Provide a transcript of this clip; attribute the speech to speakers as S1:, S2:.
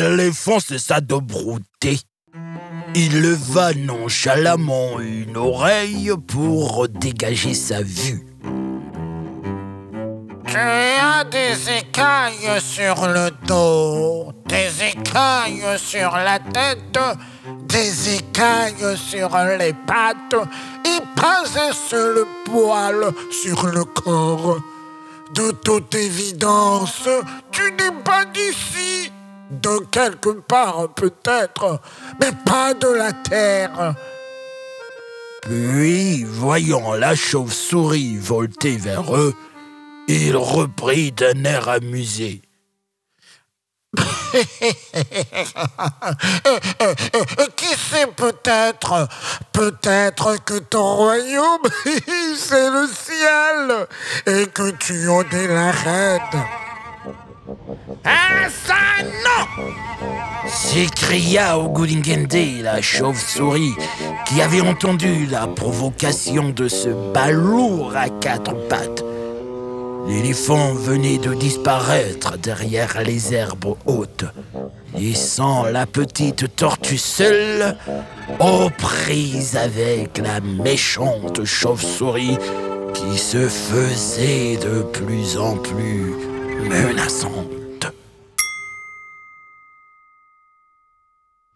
S1: L'éléphant cessa de brouter. Il leva nonchalamment une oreille pour dégager sa vue.
S2: Tu as des écailles sur le dos, des écailles sur la tête, des écailles sur les pattes et pas un seul poil sur le corps. De toute évidence, tu n'es pas d'ici, de quelque part peut-être, mais pas de la terre.
S1: Puis, voyant la chauve-souris volter vers eux, il reprit d'un air amusé.
S2: Qui sait, peut-être que ton royaume, c'est le ciel, et que tu en es la reine.
S1: Ah ça non! S'écria Ogulingende, la chauve-souris, qui avait entendu la provocation de ce balourd à quatre pattes. L'éléphant venait de disparaître derrière les herbes hautes, laissant la petite tortue seule, aux prises avec la méchante chauve-souris qui se faisait de plus en plus menaçante.